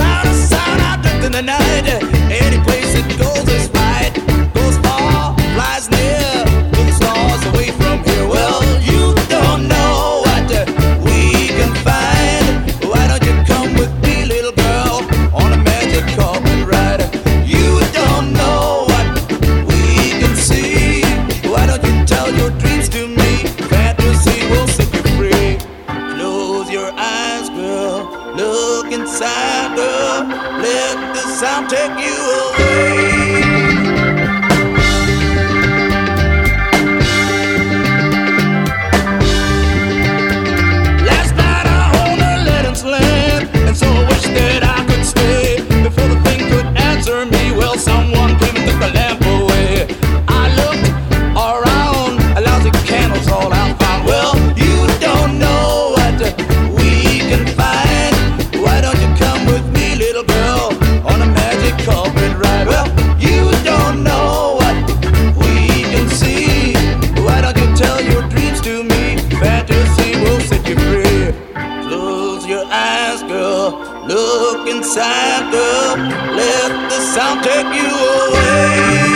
Sound of sound out in the night. Any place it goes is right. Goes far, flies near, to the stars away from here. Well, you don't know what we can find. Why don't you come with me, little girl, on a magic carpet ride? You don't know what we can see. Why don't you tell your dreams to me? Fantasy will set you free. Close your eyes, girl. Look inside, girl. Let the sound take you away. Last night I owned a lead slam, and so I wish that I could stay. Before the thing could answer me, well, someone came and took the lamp away. I looked around, lousy candles all I found. Well, you don't know what we can find. Why don't you come with me, little girl, on a magic carpet ride? Well, you don't know what we can see. Why don't you tell your dreams to me? Fantasy will set you free. Close your eyes, girl. Look inside, girl. Let the sound take you away.